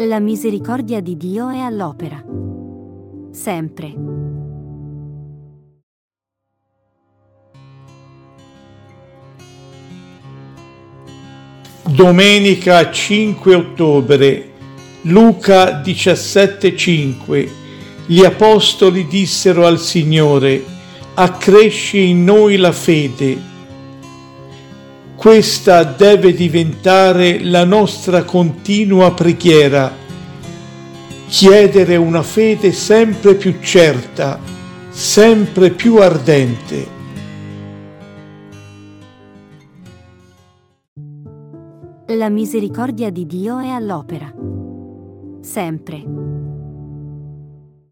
La misericordia di Dio è all'opera. Sempre. Domenica 5 ottobre, Luca 17,5. Gli apostoli dissero al Signore: accresci in noi la fede. Questa deve diventare la nostra continua preghiera. Chiedere una fede sempre più certa, sempre più ardente. La misericordia di Dio è all'opera. Sempre.